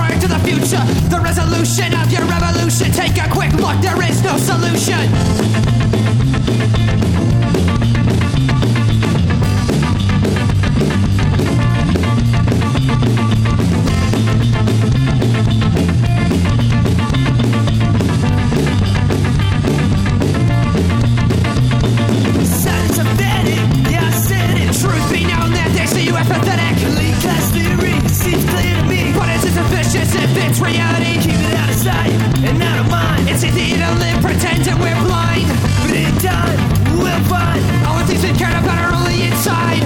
prior to the future. The resolution of your revolution. Take a quick look, there is no solution. If it's reality, keep it out of sight and out of mind. It's easy to live pretending we're blind, but in time we'll find all the things we cared about are only inside.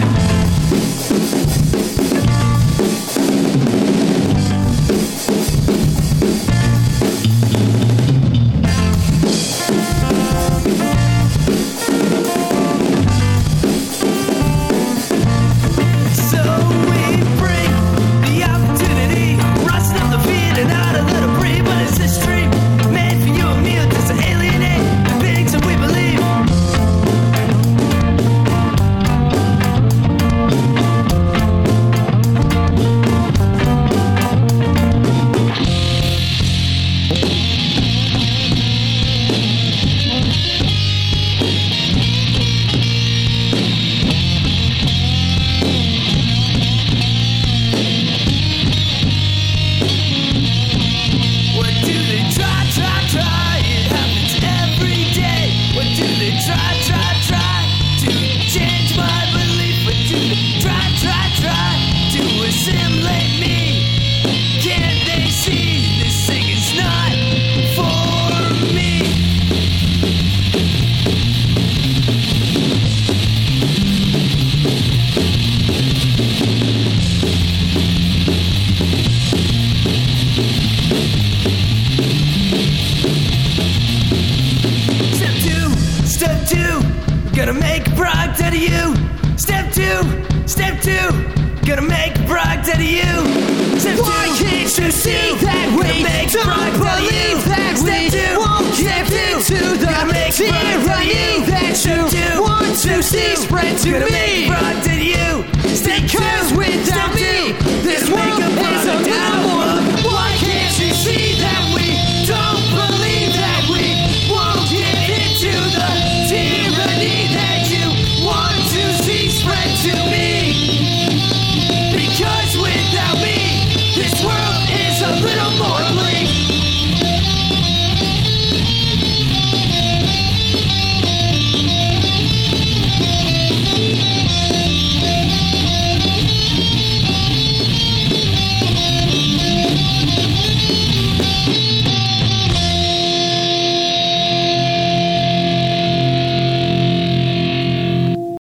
Gonna make a product out of you. Step two, gonna make a product out of you. Step Why two, can't you see that we don't believe that we won't give into the tyranny that you want to see spread to me?